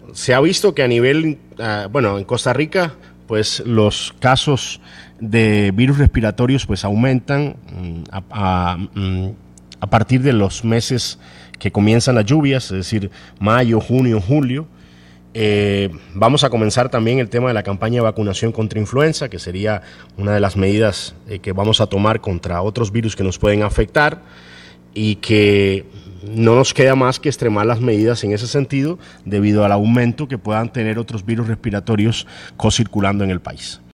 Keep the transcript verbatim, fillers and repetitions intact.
se ha visto que a nivel, uh, bueno, en Costa Rica, pues los casos de virus respiratorios pues aumentan um, a, a, um, a partir de los meses que comienzan las lluvias, es decir, mayo, junio, julio. Eh, vamos a comenzar también el tema de la campaña de vacunación contra influenza, que sería una de las medidas eh, que vamos a tomar contra otros virus que nos pueden afectar, y que no nos queda más que extremar las medidas en ese sentido debido al aumento que puedan tener otros virus respiratorios co-circulando en el país.